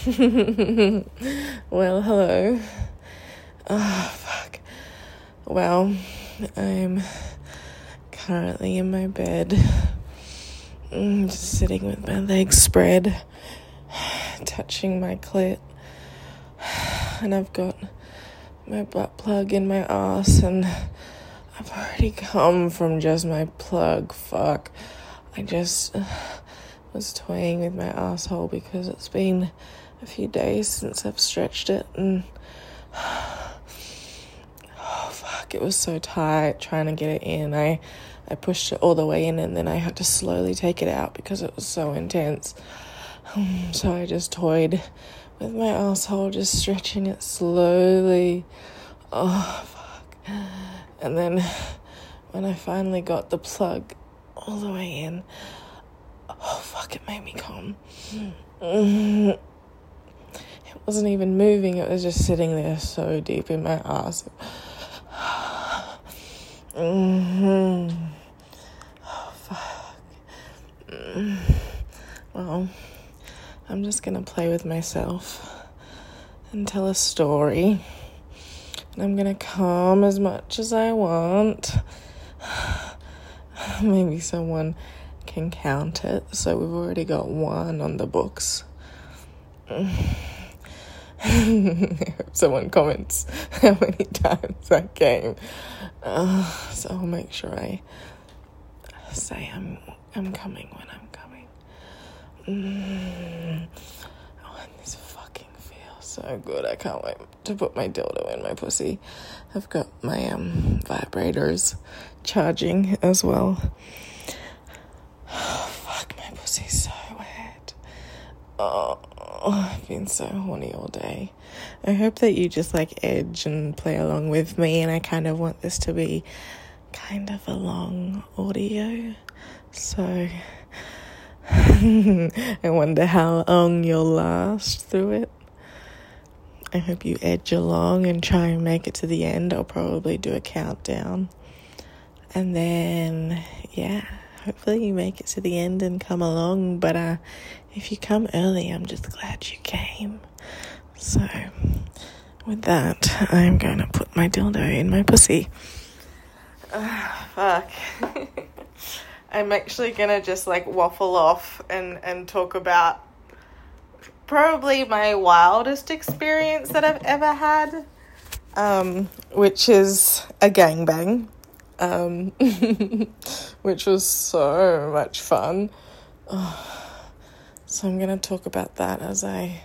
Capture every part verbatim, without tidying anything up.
Well, hello. Oh, fuck. Well, I'm currently in my bed, I'm just sitting with my legs spread, touching my clit, and I've got my butt plug in my ass, and I've already come from just my plug. Fuck. I just was toying with my asshole because it's been a few days since I've stretched it, and oh fuck, it was so tight trying to get it in. I I pushed it all the way in, and then I had to slowly take it out because it was so intense. Um, so I just toyed with my asshole, just stretching it slowly. Oh fuck. And then when I finally got the plug all the way in, oh fuck, it made me come. Mm-hmm. It wasn't even moving, it was just sitting there so deep in my ass. Mm-hmm. Oh fuck. Mm. Well, I'm just gonna play with myself and tell a story. And I'm gonna come as much as I want. Maybe someone can count it. So we've already got one on the books. I hope someone comments how many times I came. Uh, so I'll make sure I say I'm I'm coming when I'm coming. Mm. Oh, and this fucking feels so good. I can't wait to put my dildo in my pussy. I've got my um vibrators charging as well. Oh, fuck, my pussy's so wet. Oh, I've been so horny all day. I hope that you just like edge and play along with me, and I kind of want this to be kind of a long audio. So I wonder how long you'll last through it. I hope you edge along and try and make it to the end. I'll probably do a countdown. And then, yeah, hopefully you make it to the end and come along. But uh, if you come early, I'm just glad you came. So with that, I'm going to put my dildo in my pussy. Uh, fuck. I'm actually going to just like waffle off and, and talk about probably my wildest experience that I've ever had, um, which is a gangbang. Um, which was so much fun. Oh, so I'm going to talk about that as I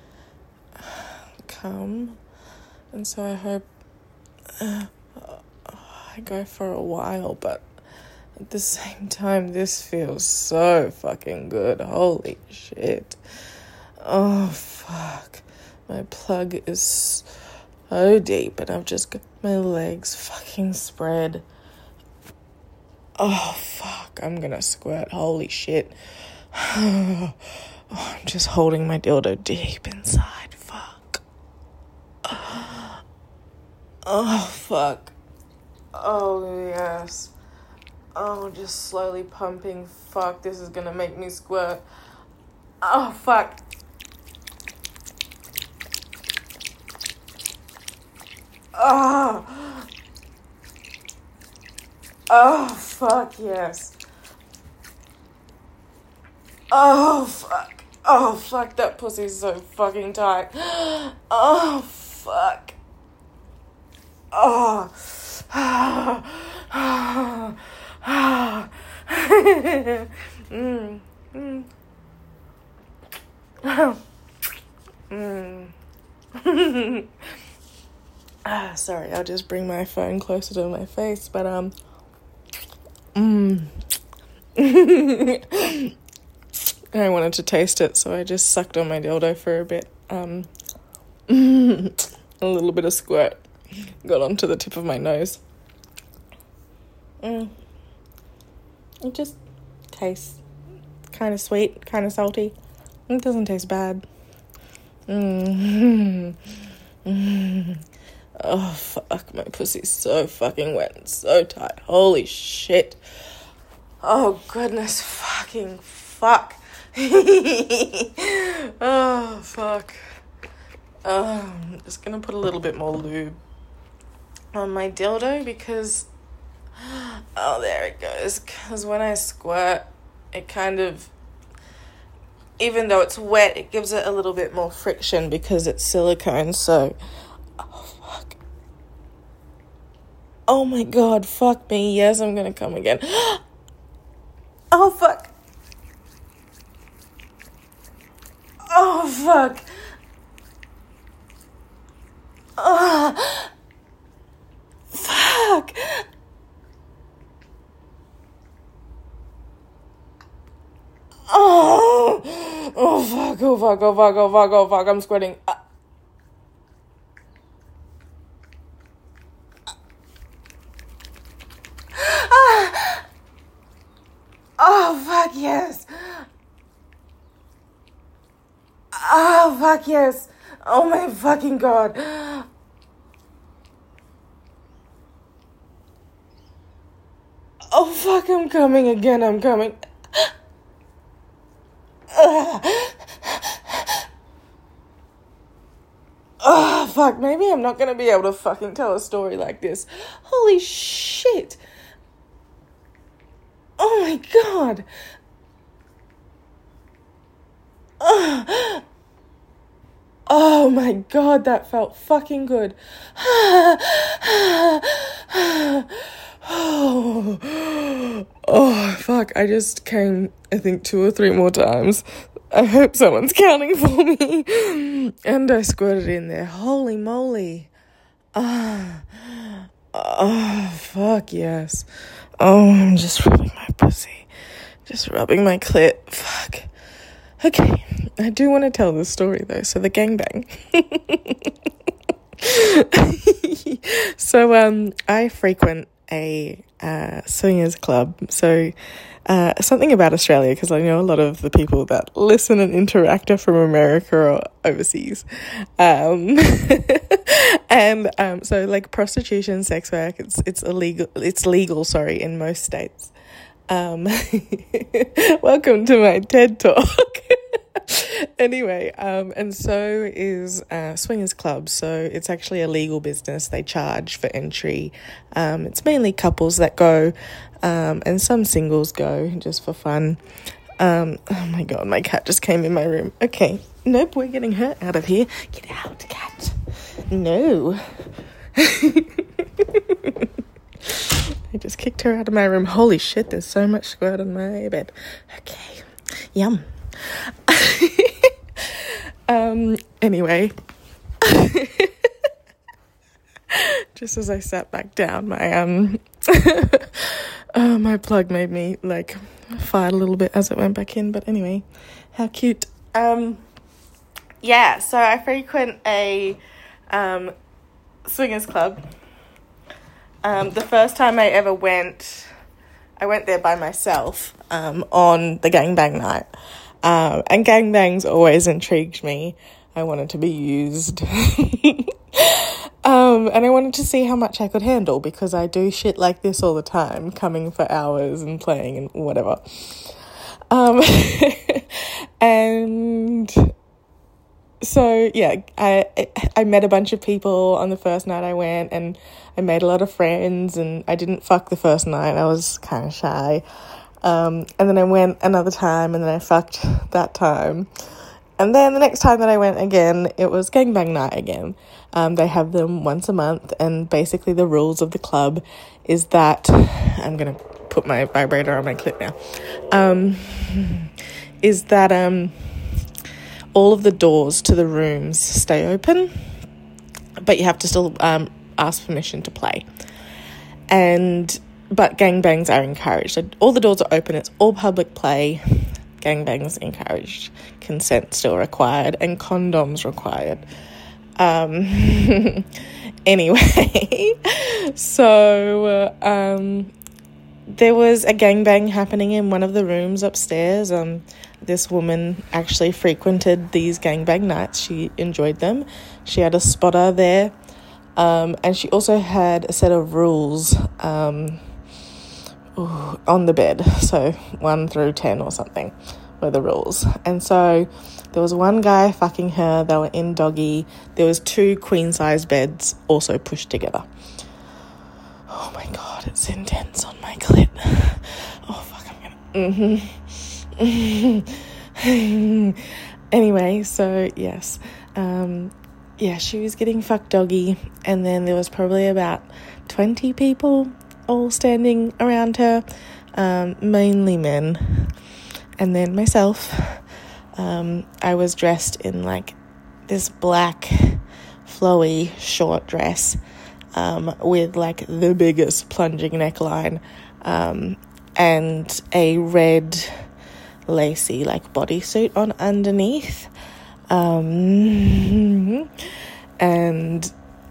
come. And so I hope uh, I go for a while, but at the same time, this feels so fucking good. Holy shit. Oh, fuck. My plug is so deep, and I've just got my legs fucking spread. Oh, fuck, I'm gonna squirt. Holy shit. Oh, I'm just holding my dildo deep inside. Fuck. Oh, fuck. Oh, yes. Oh, just slowly pumping. Fuck, this is gonna make me squirt. Oh, fuck. Oh. Oh, fuck, yes. Oh, fuck. Oh, fuck, that pussy's so fucking tight. Oh, fuck. Oh. mm. Mm. mm. ah, sorry, I'll just bring my phone closer to my face, but, um... Mm. I wanted to taste it, so I just sucked on my dildo for a bit. Um, a little bit of squirt got onto the tip of my nose. Mm. It just tastes kind of sweet, kind of salty. It doesn't taste bad. Mm. Mm. Oh, fuck, my pussy's so fucking wet and so tight. Holy shit. Oh, goodness fucking fuck. Oh, fuck. Uh, I'm just gonna put a little bit more lube on my dildo because, oh, there it goes. Because when I squirt, it kind of, even though it's wet, it gives it a little bit more friction because it's silicone. So, oh, fuck. Oh, my God. Fuck me. Yes, I'm going to come again. Oh, fuck. Oh, fuck. Oh, fuck. Oh, oh, fuck, oh, fuck, oh, fuck, oh, fuck, oh, fuck, I'm squirting. Uh, ah, oh, fuck, yes. Oh, fuck, yes. Oh, my fucking God. Oh, fuck, I'm coming again, I'm coming. Oh, fuck, maybe I'm not going to be able to fucking tell a story like this. Holy shit. Oh, my God. Oh, oh my God, that felt fucking good. Oh, oh, fuck, I just came, I think, two or three more times. I hope someone's counting for me. And I squirted in there. Holy moly. Ah, oh, oh, fuck, yes. Oh, I'm just rubbing my pussy. Just rubbing my clit. Fuck. Okay, I do want to tell this story, though. So, the gangbang. So, um, I frequent a uh, swingers club. So, uh, something about Australia, because I know a lot of the people that listen and interact are from America or overseas. Um, and um, so, like, prostitution, sex work, it's it's illegal. It's legal, sorry, in most states. Um, welcome to my TED Talk. Anyway, um, and so is uh, Swingers Club. So it's actually a legal business. They charge for entry. Um, it's mainly couples that go, um, and some singles go just for fun. Um, oh my God, my cat just came in my room. Okay, nope, we're getting her out of here. Get out, cat. No. I just kicked her out of my room. Holy shit, there's so much squirt on my bed. Okay, yum. um, anyway, just as I sat back down, my, um, oh, my plug made me, like, fart a little bit as it went back in, but anyway, how cute. Um, yeah, so I frequent a, um, swingers club. Um, the first time I ever went, I went there by myself, um, on the gangbang night. Um, and gangbangs always intrigued me. I wanted to be used. um, and I wanted to see how much I could handle because I do shit like this all the time, coming for hours and playing and whatever. Um, and so, yeah, I, I met a bunch of people on the first night I went and I made a lot of friends and I didn't fuck the first night. I was kind of shy. Um, and then I went another time and then I fucked that time. And then the next time that I went again, it was gangbang night again. Um, they have them once a month and basically the rules of the club is that, I'm going to put my vibrator on my clit now, um, is that um, all of the doors to the rooms stay open, but you have to still um, ask permission to play. And But gangbangs are encouraged. All the doors are open. It's all public play. Gangbangs encouraged. Consent still required. And condoms required. Um, anyway, so uh, um, there was a gangbang happening in one of the rooms upstairs. Um, this woman actually frequented these gangbang nights. She enjoyed them. She had a spotter there. Um, and she also had a set of rules um, ooh, on the bed. So one through ten or something were the rules. And so There was one guy fucking her. They were in doggy. There was two queen-size beds also pushed together. Oh my God, it's intense on my clit. Oh fuck, I'm gonna... Mm-hmm. Anyway, so yes. Um, yeah, she was getting fucked doggy, and then there was probably about twenty people all standing around her, um, mainly men. And then myself, um, I was dressed in like this black flowy short dress, um, with like the biggest plunging neckline, um, and a red lacy like bodysuit on underneath, um, and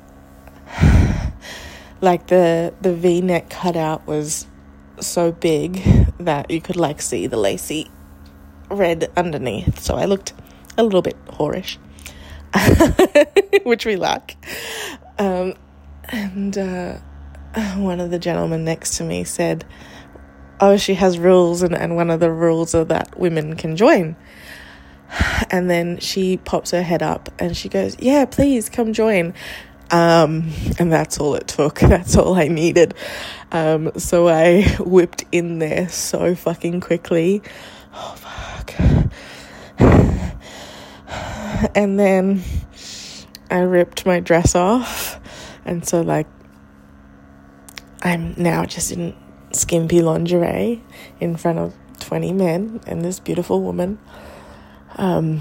like the the V-neck cutout was so big that you could like see the lacy red underneath, so I looked a little bit whorish, which we like. Um, and uh, one of the gentlemen next to me said, oh, she has rules, and, and one of the rules are that women can join. And then she pops her head up and she goes, yeah, please come join. Um, and that's all it took. That's all I needed. Um, so I whipped in there so fucking quickly. Oh, fuck. And then I ripped my dress off. And so, like, I'm now just in skimpy lingerie in front of twenty men and this beautiful woman. Um,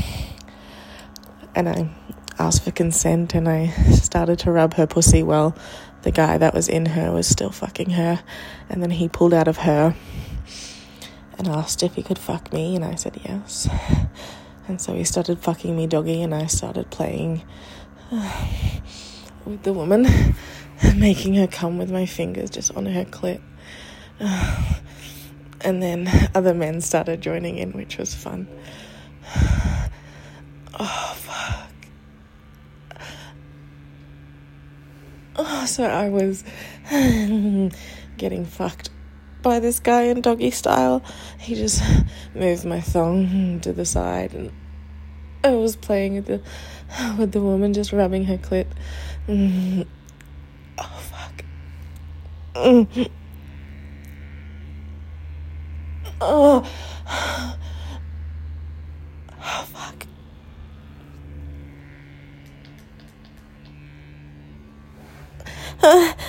and I asked for consent, and I started to rub her pussy while the guy that was in her was still fucking her. And then he pulled out of her and asked if he could fuck me, and I said yes. And so he started fucking me doggy, and I started playing uh, with the woman, making her come with my fingers just on her clit. Uh, and then other men started joining in, which was fun. Oh, fuck. Oh, so I was getting fucked by this guy in doggy style. He just moved my thong to the side, and I was playing with the with the woman, just rubbing her clit. Mm. Oh, fuck. Mm. Oh. Oh, fuck. Uh.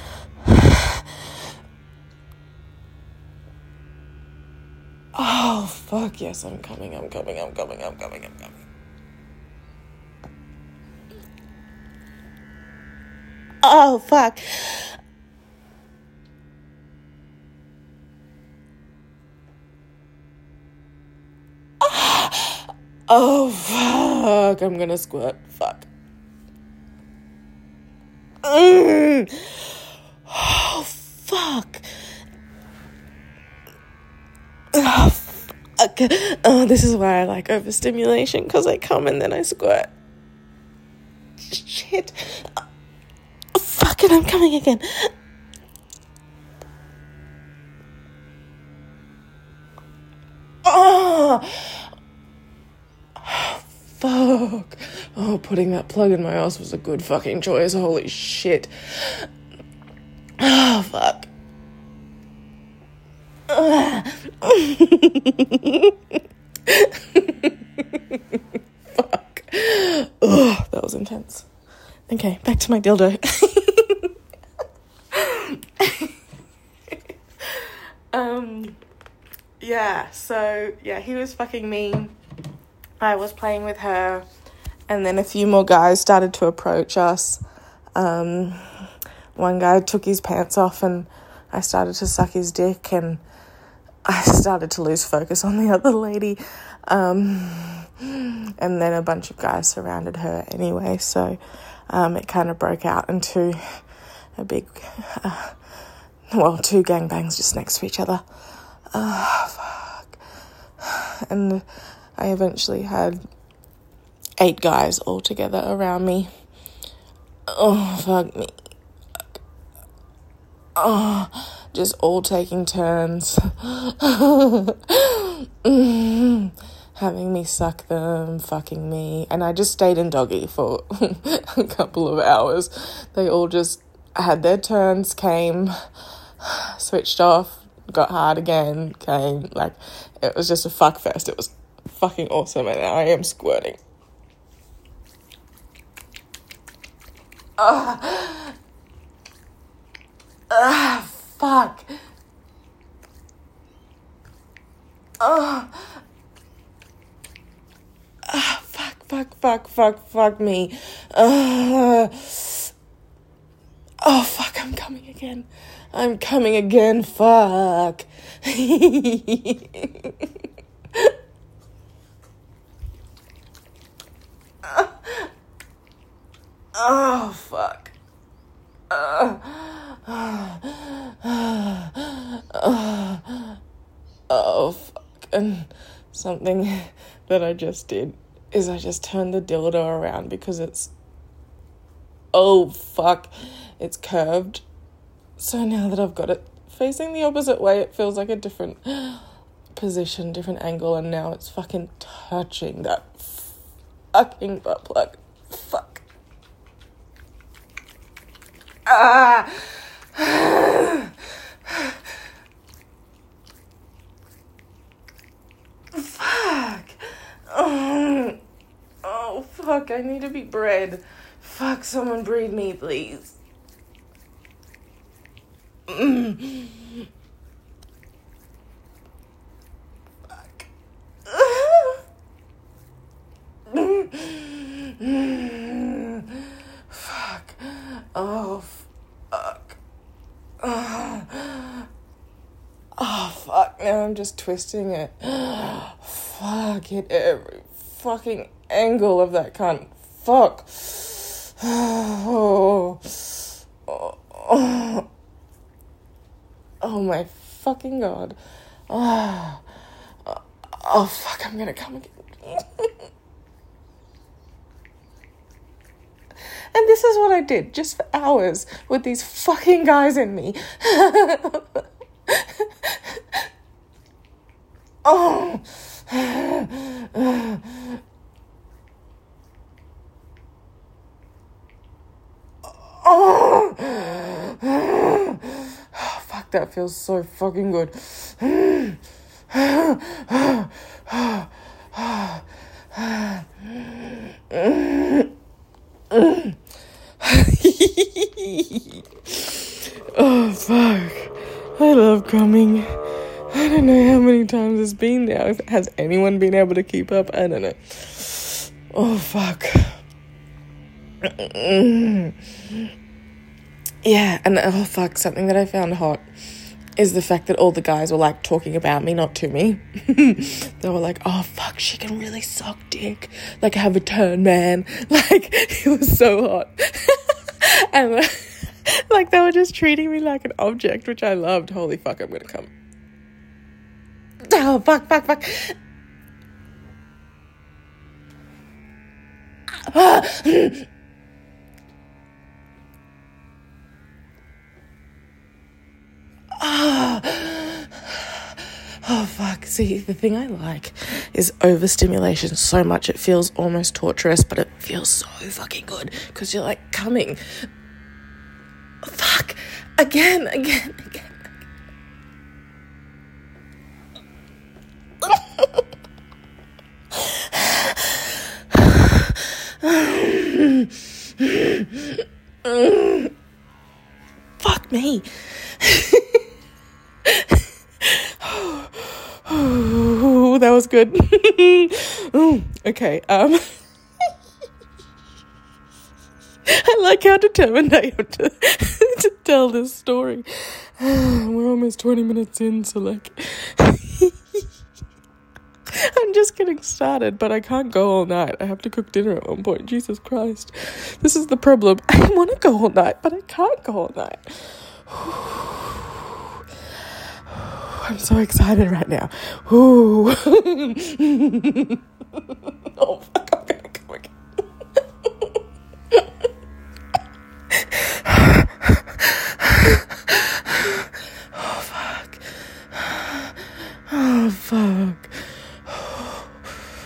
Oh, fuck, yes, I'm coming, I'm coming, I'm coming, I'm coming, I'm coming. Oh, fuck. Oh, fuck, I'm gonna squirt, fuck. Mm. Oh, fuck. Oh, fuck. Oh, this is why I like overstimulation, because I come and then I squirt. Shit. Oh, fuck it, I'm coming again. Oh. Fuck. Oh, putting that plug in my ass was a good fucking choice. Holy shit. Oh, fuck. Fuck. Oh, that was intense. Okay, back to my dildo. um, yeah, so, yeah, he was fucking me. I was playing with her, and then a few more guys started to approach us. Um, one guy took his pants off, and I started to suck his dick, and I started to lose focus on the other lady. Um, and then a bunch of guys surrounded her anyway, so um, it kind of broke out into a big, uh, well, two gangbangs just next to each other. Oh, fuck. And I eventually had eight guys all together around me. Oh, fuck me. Fuck. Oh, just all taking turns. having me suck them, fucking me. And I just stayed in doggy for a couple of hours. They all just had their turns, came, switched off, got hard again, came. Like, it was just a fuck fest. It was fucking awesome, and I am squirting. Ah, ah, fuck. Ah, ah, fuck, fuck, fuck, fuck, fuck me. Ah, oh, fuck, I'm coming again. I'm coming again, fuck. Oh, fuck. Uh, uh, uh, oh, fuck. And something that I just did is I just turned the dildo around because it's, oh, fuck, it's curved. So now that I've got it facing the opposite way, it feels like a different position, different angle, and now it's fucking touching that fucking butt plug. Fuck. Ah! Fuck. Oh. Oh, fuck, I need to be bred. Fuck, someone breed me, please. Mm. Fuck. Fuck. Oh, fuck. Oh, fuck. Now I'm just twisting it. Fuck it. Every fucking angle of that cunt. Fuck. Oh. Oh. Oh. Oh my fucking God. Oh. Oh, fuck. I'm gonna come again. And this is what I did just for hours with these fucking guys in me. Oh. Oh. Oh, fuck, that feels so fucking good. Oh, fuck. I love coming. I don't know how many times it's been now. If, has anyone been able to keep up? I don't know. Oh, fuck. Yeah, and oh, fuck, something that I found hot is the fact that all the guys were, like, talking about me, not to me. They were like, oh, fuck, she can really suck dick. Like, have a turn, man. Like, it was so hot. And, uh, like, they were just treating me like an object, which I loved. Holy fuck, I'm gonna come. Oh, fuck, fuck, fuck. Oh, fuck. See, the thing I like is overstimulation so much it feels almost torturous, but it feels so fucking good because you're, like, coming. Fuck. Again, again, again. Fuck me. Oh, that was good. Okay, um I like how determined I am to, to tell this story. We're almost twenty minutes in, so like I'm just getting started, but I can't go all night. I have to cook dinner at one point. Jesus Christ. This is the problem. I want to go all night, but I can't go all night. I'm so excited right now. Ooh. Oh, fuck, I'm gonna come again. Oh, fuck. Oh, fuck.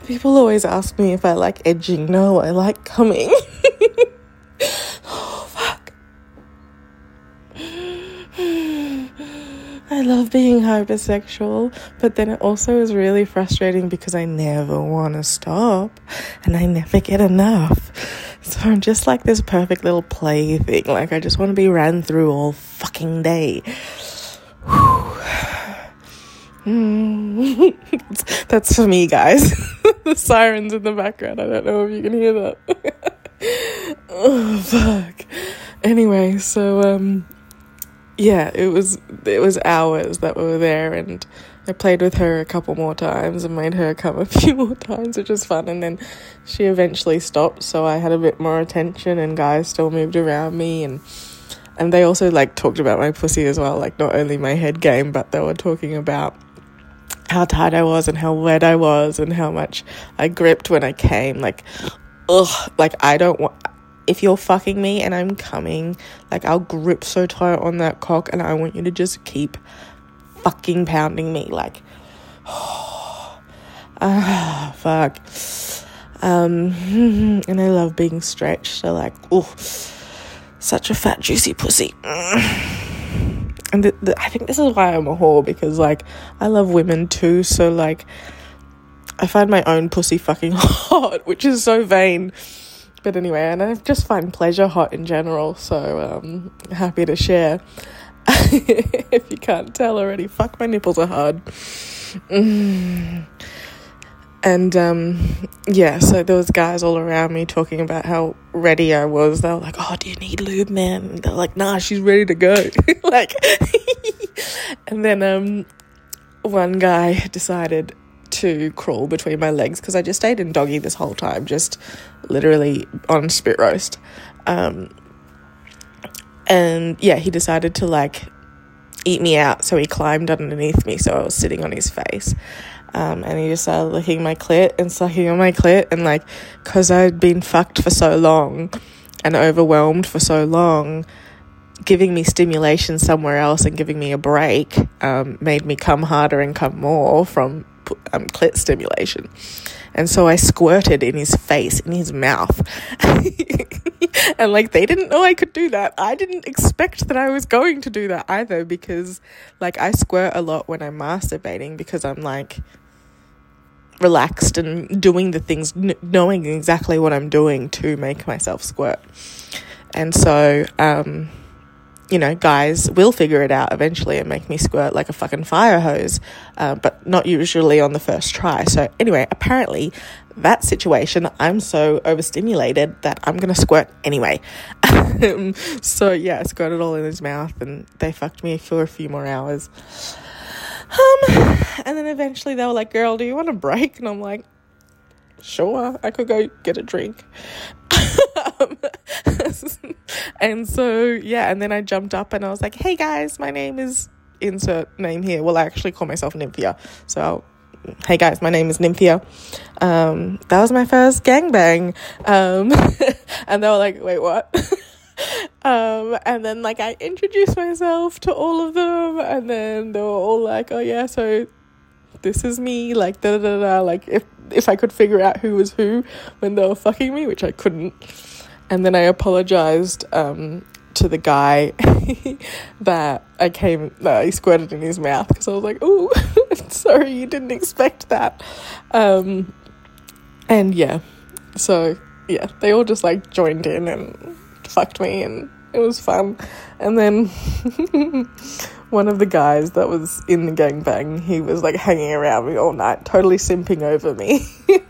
People always ask me if I like edging. No, I like coming. Oh, fuck. I love being hypersexual, but then it also is really frustrating because I never want to stop and I never get enough. So I'm just like this perfect little play thing. Like, I just want to be ran through all fucking day. Mm. That's for me, guys. The sirens in the background. I don't know if you can hear that. Oh, fuck. Anyway, so, um... yeah, it was it was hours that we were there, and I played with her a couple more times and made her come a few more times, which was fun. And then she eventually stopped, so I had a bit more attention, and guys still moved around me, and and they also like talked about my pussy as well, like not only my head game, but they were talking about how tight I was and how wet I was and how much I gripped when I came. Like, ugh, like I don't want. If you're fucking me and I'm coming, like, I'll grip so tight on that cock and I want you to just keep fucking pounding me. Like, oh, ah, fuck. Um, and I love being stretched. So, like, oh, such a fat, juicy pussy. And the, the, I think this is why I'm a whore, because, like, I love women too. So, like, I find my own pussy fucking hot, which is so vain. But anyway, and I just find pleasure hot in general, so um, happy to share. If you can't tell already, fuck, my nipples are hard. Mm. And um, yeah, so there was guys all around me talking about how ready I was. They were like, oh, do you need lube, man? And they're like, nah, she's ready to go. Like, and then um, one guy decided to crawl between my legs, because I just stayed in doggy this whole time, just literally on spit roast. Um, and yeah, he decided to like eat me out, so he climbed underneath me, so I was sitting on his face. Um, and he just started licking my clit and sucking on my clit, and like, because I'd been fucked for so long and overwhelmed for so long, giving me stimulation somewhere else and giving me a break um, made me come harder and come more from um, clit stimulation. And so I squirted in his face, in his mouth. And like, they didn't know I could do that. I didn't expect that I was going to do that either, because like, I squirt a lot when I'm masturbating, because I'm like relaxed and doing the things, n- knowing exactly what I'm doing to make myself squirt. And so, um, you know, guys will figure it out eventually and make me squirt like a fucking fire hose, uh, but not usually on the first try. So anyway, apparently that situation, I'm so overstimulated that I'm going to squirt anyway. So yeah, I squirted all in his mouth, and they fucked me for a few more hours. Um, and then eventually they were like, girl, do you want a break? And I'm like, sure, I could go get a drink. um, and so, yeah, and then I jumped up and I was like, hey guys, my name is insert name here. Well, I actually call myself Nymphia. So, hey guys, my name is Nymphia. Um, that was my first gangbang. Um, and they were like, wait, what? Um, and then like I introduced myself to all of them, and then they were all like, oh yeah, so this is me, like da da da, like if if I could figure out who was who when they were fucking me, which I couldn't. And then I apologized um to the guy that I came that I squirted in his mouth, because I was like, ooh, sorry, you didn't expect that. Um and yeah, so yeah, they all just like joined in and fucked me, and it was fun. And then one of the guys that was in the gangbang, he was like hanging around me all night, totally simping over me.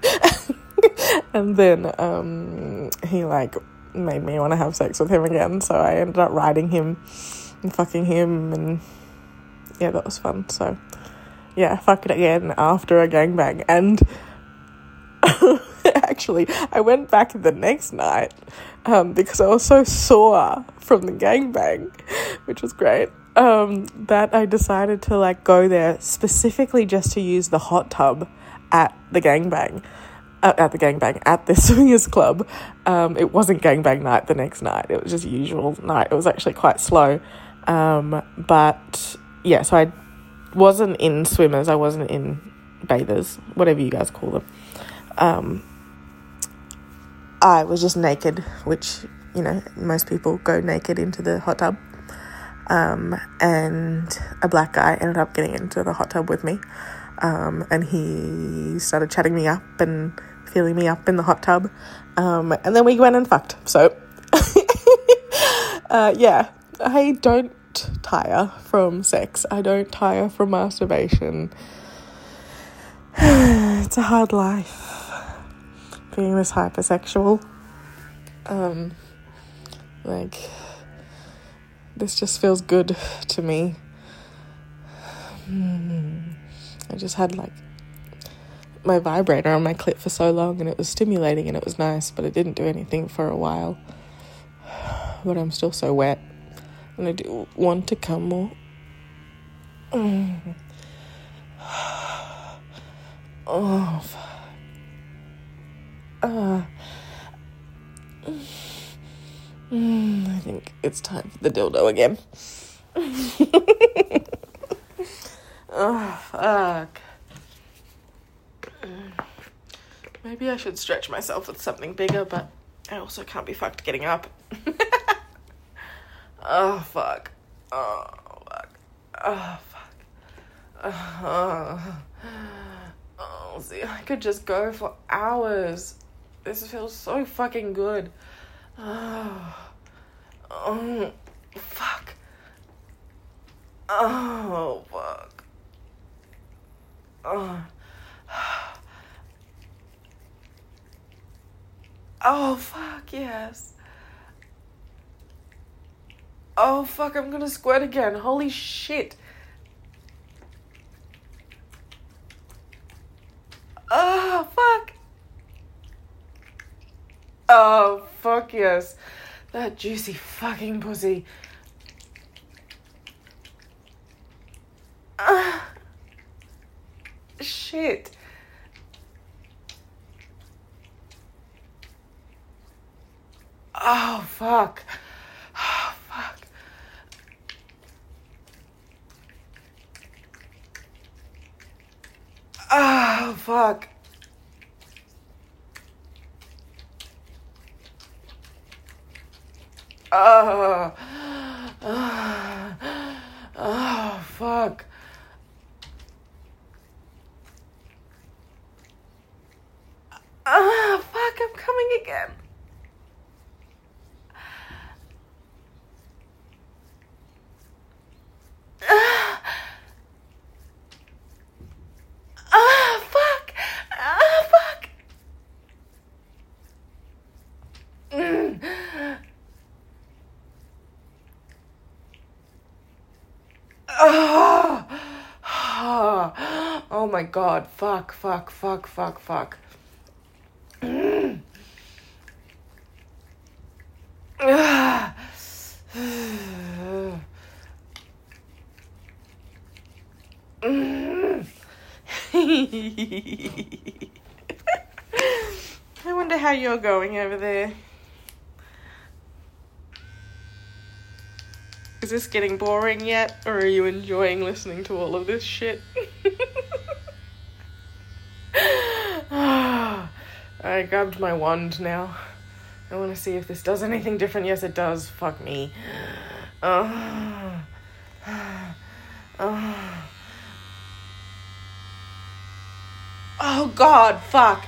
And then um he like made me want to have sex with him again, so I ended up riding him and fucking him, and yeah, that was fun. So yeah, fuck it again after a gangbang. And actually, I went back the next night um, because I was so sore from the gangbang, which was great, um, that I decided to like go there specifically just to use the hot tub at the gangbang, uh, at the gangbang, at the swingers club. Um, it wasn't gangbang night the next night. It was just usual night. It was actually quite slow. Um, but yeah, so I wasn't in swimmers. I wasn't in bathers, whatever you guys call them. um, I was just naked, which, you know, most people go naked into the hot tub. Um, and a black guy ended up getting into the hot tub with me. Um, and he started chatting me up and feeling me up in the hot tub. Um, and then we went and fucked. So, uh, yeah, I don't tire from sex. I don't tire from masturbation. It's a hard life being this hypersexual. Um, like, this just feels good to me. Mm. I just had like my vibrator on my clit for so long, and it was stimulating and it was nice, but it didn't do anything for a while. But I'm still so wet, and I do want to come more. Mm. Oh, fuck. Uh, mm, I think it's time for the dildo again. Oh, fuck. Maybe I should stretch myself with something bigger, but I also can't be fucked getting up. Oh, fuck. Oh, fuck. Oh, fuck. Oh. Oh, see, I could just go for hours. This feels so fucking good. Oh, oh fuck. Oh, fuck. Oh. Oh, fuck, yes. Oh, fuck, I'm gonna squirt again. Holy shit. Oh, fuck. Oh, fuck yes. That juicy fucking pussy. Ah. Shit. Oh, fuck. Oh, fuck. Oh, fuck. Oh, oh, oh, fuck. Ah, fuck, I'm coming again. Ah, ah, fuck. Ah, fuck. Mm. Oh, oh, oh my god, fuck, fuck, fuck, fuck, fuck. Mm. Ah. Mm. I wonder how you're going over there. Is this getting boring yet, or are you enjoying listening to all of this shit? I grabbed my wand now. I want to see if this does anything different. Yes, it does. Fuck me. Oh. Oh. Oh, God, fuck.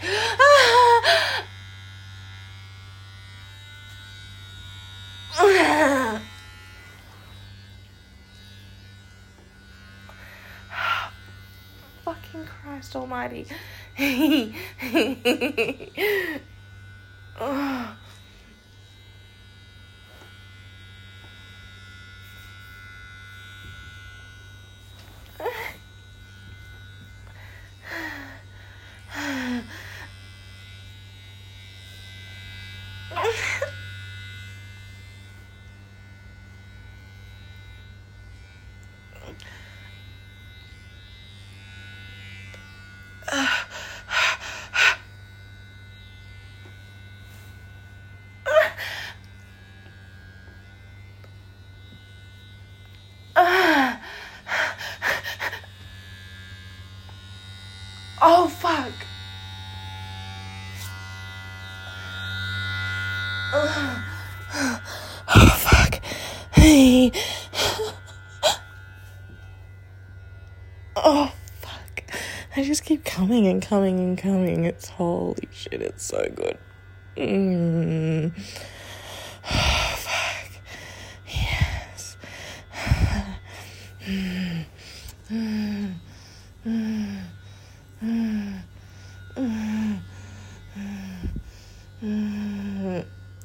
Fucking Christ almighty. Oh. Oh, fuck. Oh, oh fuck. Hey. Oh, fuck. I just keep coming and coming and coming. It's holy shit. It's so good. Mm. Oh, fuck. Yes. Mm. Mm. Mm. Mm. Mm. Mm.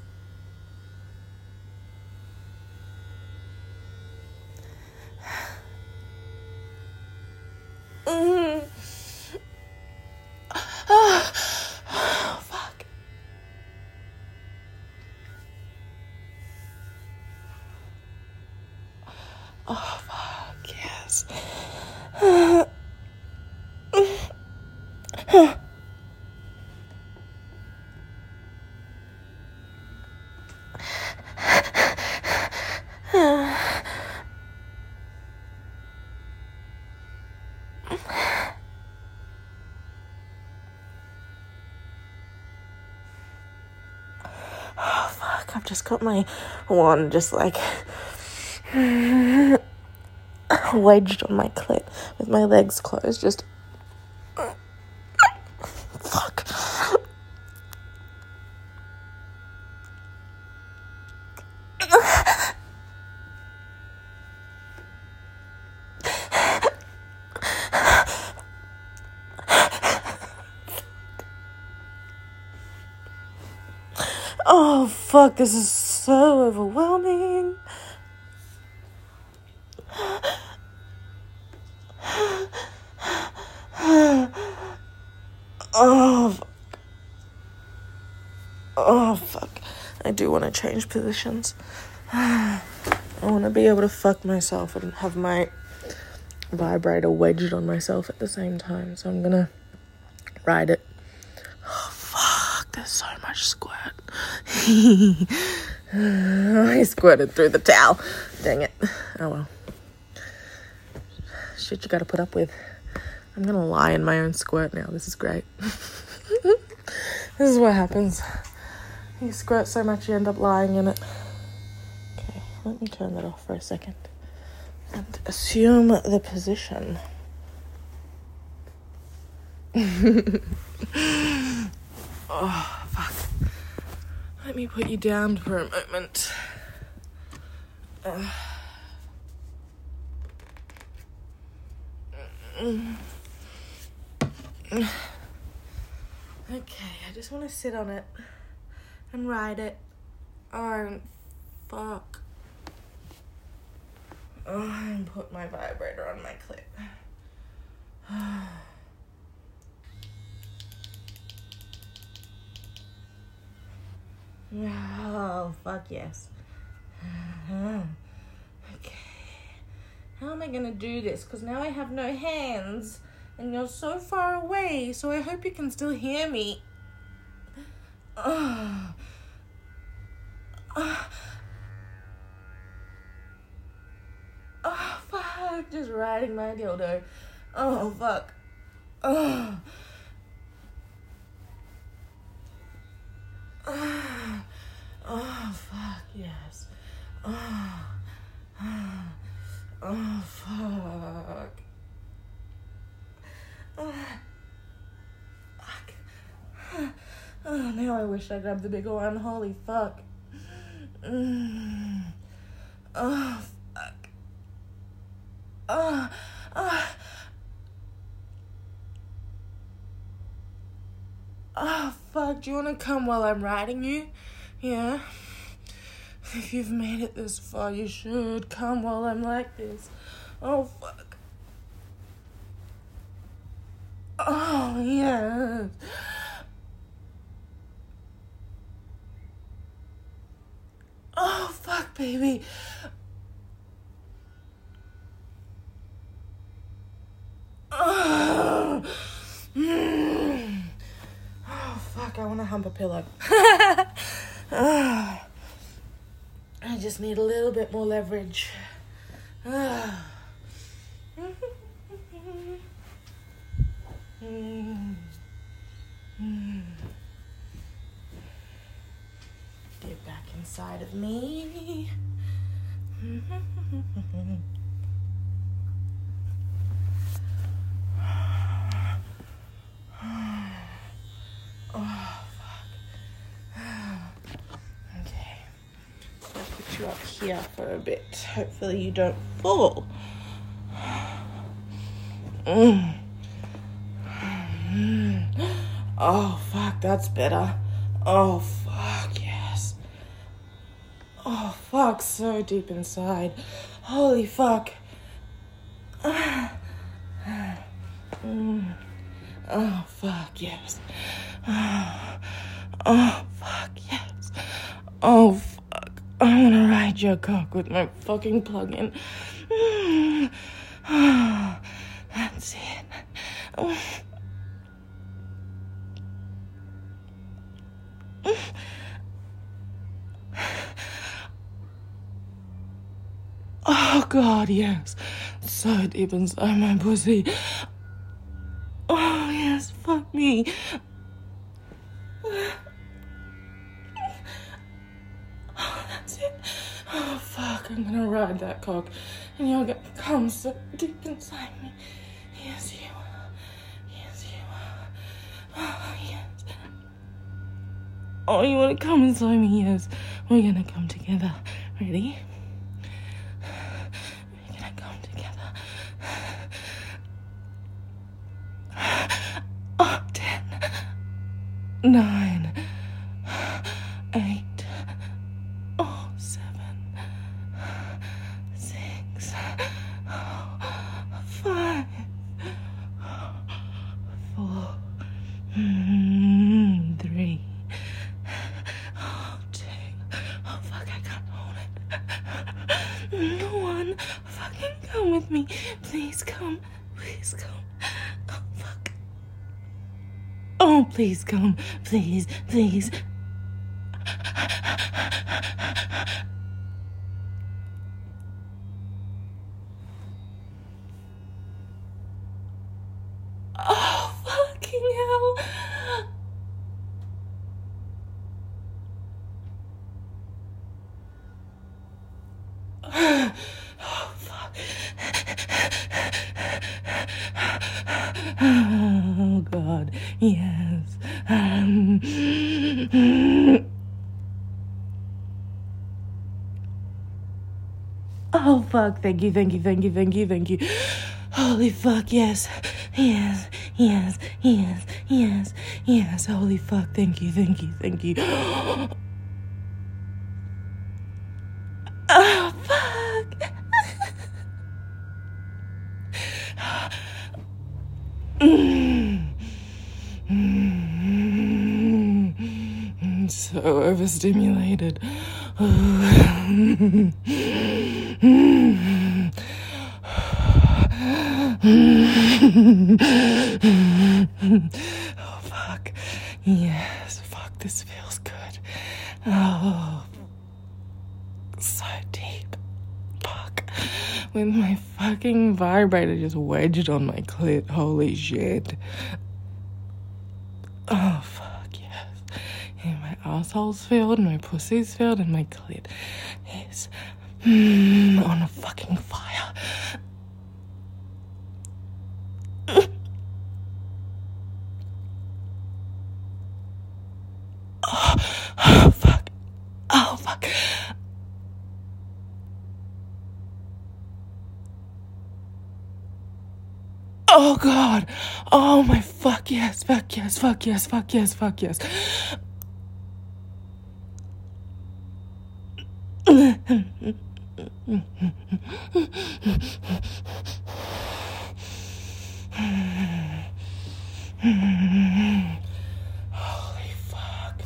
Mm. Oh, oh, fuck. Oh, fuck, yes. Oh, fuck, I've just got my wand just like wedged on my clit with my legs closed, just fuck. Oh, fuck, this is so overwhelming. Oh, fuck. Oh, fuck. I do want to change positions. I want to be able to fuck myself and have my vibrator wedged on myself at the same time, so I'm gonna ride it. Oh, fuck, there's so much squirt. I squirted through the towel. Dang it. Oh well. Shit you gotta put up with. I'm gonna lie in my own squirt now. This is great. This is what happens. You squirt so much you end up lying in it. Okay, let me turn that off for a second and assume the position. Oh, fuck. Let me put you down for a moment. Uh. Okay, I just want to sit on it and ride it. Oh, fuck. Oh, and put my vibrator on my clit. Oh, fuck yes. Okay. How am I gonna do this? Because now I have no hands and you're so far away, so I hope you can still hear me. Oh. Oh. Oh, fuck. Just riding my dildo. Oh, fuck. Oh. Oh, oh fuck, yes. Oh. Oh, oh fuck. Oh. Fuck. Oh, now I wish I grabbed the bigger one. Holy fuck. Mm. Oh, fuck. Oh, oh. Oh, fuck. Do you want to come while I'm riding you? Yeah? If you've made it this far, you should come while I'm like this. Oh, fuck. Oh, yes. Oh, fuck, baby. Oh, mm. Oh fuck, I want to hump a pillow. Oh, I just need a little bit more leverage. Oh. Mm. Mm. Get inside of me. Oh, fuck. Okay. I'll put you up here for a bit. Hopefully you don't fall. Mm. Mm. Oh, fuck, that's better. Oh, fuck, yes. Oh, fuck, so deep inside. Holy fuck. Mm. Oh, fuck, yes. Oh, oh, fuck, yes. Oh, fuck. I want to ride your cock with my fucking plug-in. Mm. Oh, that's it. Oh. Oh, God, yes. So deep inside my pussy. Oh, yes, fuck me. Oh, that's it. Oh, fuck, I'm gonna ride that cock. And you're gonna come so deep inside me. Yes, you are. Yes, you are. Oh, yes. Oh, you wanna come inside me? Yes. We're gonna come together. Ready? We're gonna come together. Oh, ten. Nine. Eight. Oh, seven. Six. Five. Four. Mm, three. Oh, two. Oh, fuck, I can't hold it. No one. Fucking come with me. Please come. Please come. Oh, fuck. Oh, please come. Please, please. Oh, fucking hell. Oh, fuck. Oh, God. Yes. Um, oh, fuck. Thank you, thank you, thank you, thank you, thank you. Holy fuck, yes. Yes, yes, yes, yes, yes. Holy fuck. Thank you, thank you, thank you. Oh, fuck. Mm. Mm. So overstimulated. Oh, fuck. Yes, fuck, this feels good. Oh, so deep. Fuck. With my fucking vibrator just wedged on my clit. Holy shit. Oh, fuck, yes. Yeah, my asshole's filled, my pussy's filled, and my clit is mm, on a fucking fire. Oh, oh, fuck. Oh, fuck. Oh, God. Oh, my fuck yes, fuck yes, fuck yes, fuck yes, fuck yes. Holy fuck.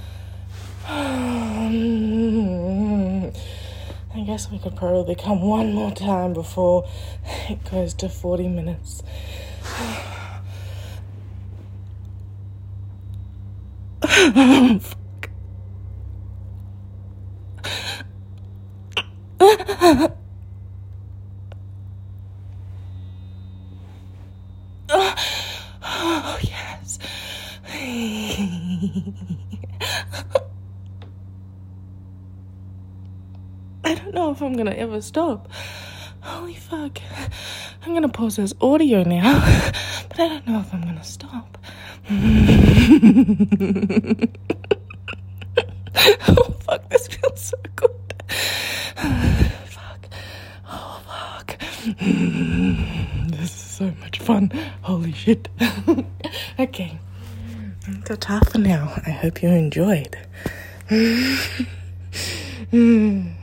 I guess we could probably come one more time before it goes to forty minutes. Fuck. Oh, yes. don't know if I'm gonna ever stop. Holy fuck. I'm gonna pause this audio now, but I don't know if I'm gonna stop. Oh fuck, this feels so good. Fuck. Oh fuck. This is so much fun. Holy shit. Okay. That's half for now. I hope you enjoyed.